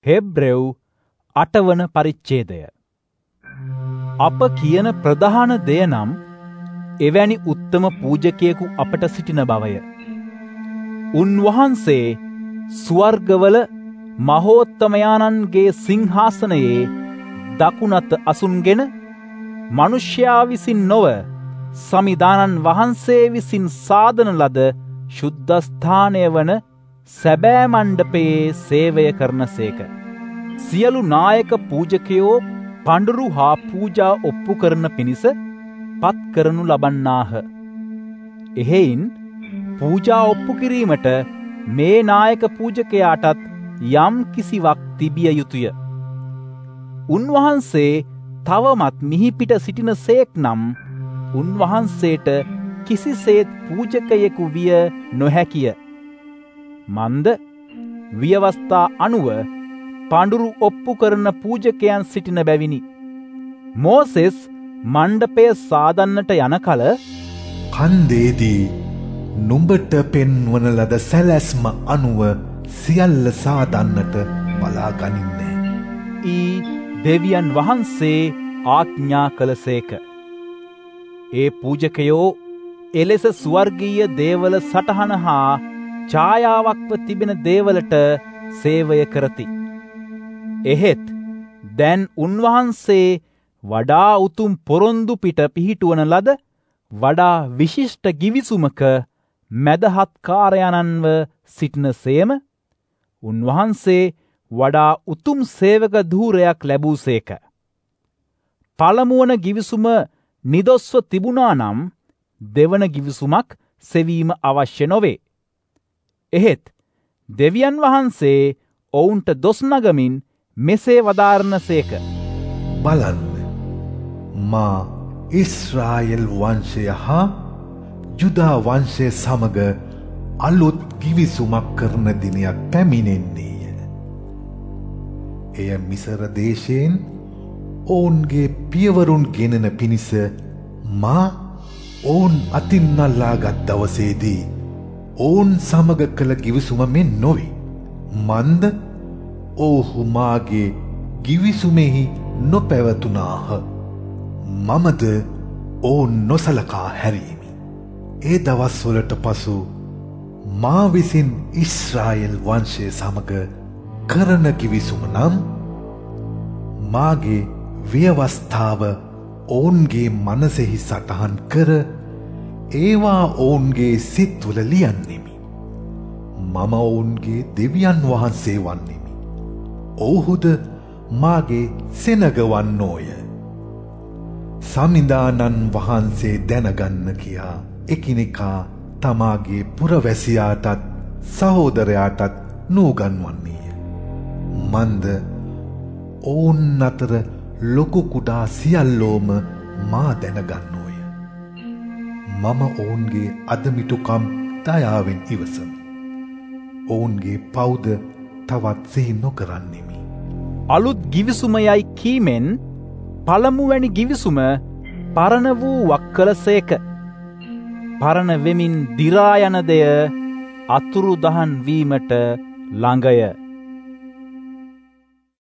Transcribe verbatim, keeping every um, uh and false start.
Hebrew අටවන පරිච්ඡේදය. අප කියන ප්‍රධාන දෙය නම් එවැනි උත්තම පූජකයෙකු අපට සිටින බවය. උන්වහන්සේ ස්වර්ගවල මහෝත්තමයාණන්ගේ සිංහාසනයේ දකුණත අසුන්ගෙන මනුෂ්‍යයා විසින් නොව සමිදානන් වහන්සේ විසින් සාදන ලද ශුද්ධස්ථානය වන සැබෑ මණ්ඩපයේ සේවය කරනසේක. සියලු නායක පූජකයෝ පඬුරු හා පූජා ඔප්පු කරන පිණිස පත් කරනු ලබන්නාහ. එහෙයින් පූජා ඔප්පු කිරීමට මේ නායක පූජකයාටත් යම් කිසිවක් තිබිය යුතුය. උන්වහන්සේ තවමත් මිහිපිට සිටින සේක් නම් උන්වහන්සේට කිසිසේත් පූජකයෙකු විය නොහැකිය. මන්ද ව්‍යවස්ථා අනුව පඬුරු ඔප්පු කරන පූජකයන් සිටින බැවිනි. මෝසෙස් මණ්ඩපය සාදන්නට යන කල කන්දේදී නුඹට පෙන්වන ලද සැලැස්ම අනුව සියල්ල සාදන්නට බලා ගනින්නේ. ඊ දෙවියන් වහන්සේ ආඥා කළසේක. ඒ පූජකයෝ එලෙස ස්වර්ගීය දේවල සටහන හා ඡායාවක්ව තිබෙන දේවලට සේවය කරති. එහෙත් දැන් උන්වහන්සේ වඩා උතුම් පොරොන්දු පිට පිහිටුවන ලද වඩා විශිෂ්ට ගිවිසුමක මැදහත් කාර්යයන්ව සිටින සේම උන්වහන්සේ වඩා උතුම් සේවක ධූරයක් ලැබූසේක. පළමුවන ගිවිසුම නිදොස්ව තිබුණා නම් දෙවන ගිවිසුමක් සෙවීම අවශ්‍ය නොවේ. එහෙත් දෙවියන් වහන්සේ ඔවුන්ට දොස් නගමින් මෙසේ වදාරනසේක. බලන්න, මා ඊශ්‍රායෙල් වංශය හා යුදා වංශය සමග අලුත් ගිවිසුමක් කරන දිනයක් පැමිණෙන්නේය. එය මිසර දේශයෙන් ඔවුන්ගේ පියවරුන් ගෙනෙන පිණිස මා ඔවුන් අතින් අල්ලාගත් දවසේදී ඔවුන් සමග කළ ගිවිසුම මෙන් නොවේ. මන්ද ඔවුහු මාගේ ගිවිසුමෙහි නොපැවතුනාහ. මමද ඔවුන් නොසලකා හැරීමි. ඒ දවස්වලට පසු මා විසින් ඊශ්‍රායෙල් වංශය සමග කරන ගිවිසුම නම් මාගේ ව්‍යවස්ථාව ඔවුන්ගේ මනසෙහි සටහන් කර ඒවා ඔවුන්ගේ සිත්වල ලියන්නෙමි. මම ඔවුන්ගේ දෙවියන් වහන්සේ වන්නෙමි. ඔවුහුද මාගේ සෙනග වන්නෝය. සමිදානන් වහන්සේ දැනගන්න කියා එකිනෙකා තමාගේ පුරවැසියාටත් සහෝදරයාටත් නූගන්වන්නේය. මන්ද ඔවුන් අතර ලොකු කුඩා සියල්ලෝම මා දැනගන්නෝය. මම ඔවුන්ගේ අදමිටුකම් දයාවෙන් ඉවසමි. ඔවුන්ගේ පවුද තවත් සිහි නොකරන්නෙමි. අලුත් ගිවිසුමයයි කීමෙන් පළමුවැනි ගිවිසුම පරණ වූ වක්කලසේක. පරණ වෙමින් දිරා යන දෙය අතුරුදහන් වීමට ළඟය.